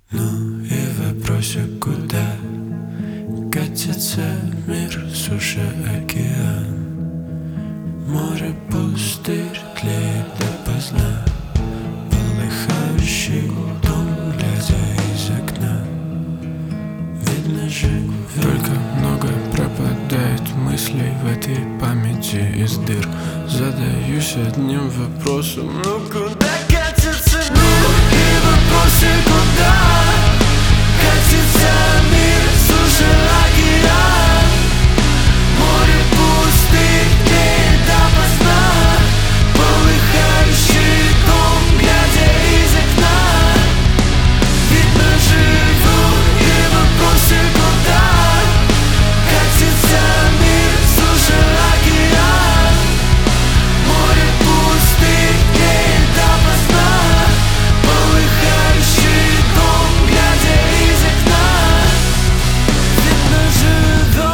Ну и вопросик, куда катится мир, суша, океан? Море, пустырь, тлеет допоздна, полыхающий дом, глядя из окна. Видно же, только много пропадает мыслей в этой памяти из дыр. Задаюсь одним вопросом: ну куда катится мир? И вопросик, куда катится мир, суша, океан? Море, пустырь, тлеет допоздна, полыхающий дом, глядя из окна. Видно живу, и вопросик, куда катится мир, суша, океан? Море, пустырь, тлеет допоздна, полыхающий дом, глядя из окна. Видно живу.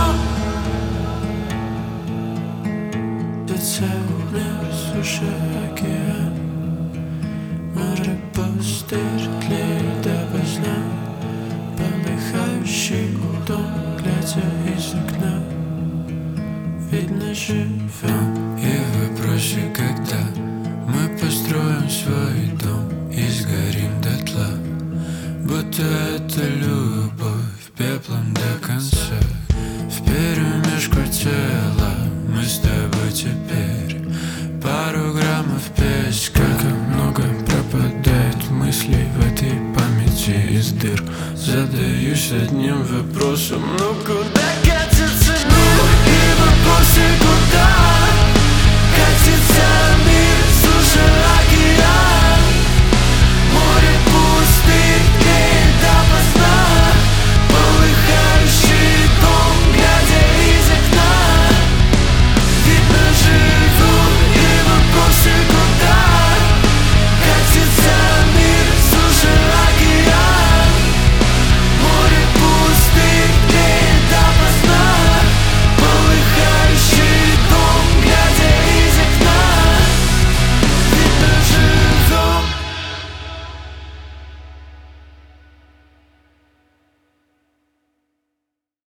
Катится мир, суша, океан. Море, пустырь, тлеет допоздна, полыхающий дом, глядя из окна. Видно живем. И в вопросе, когда мы построим свой дом и сгорим дотла, будто это любовь пеплом до конца. Вперемешку тела мы с тобой теперь пару граммов песка. Как много пропадает мыслей в этой памяти из дыр. Задаюсь одним вопросом: ну куда катится мир? И вопросик, куда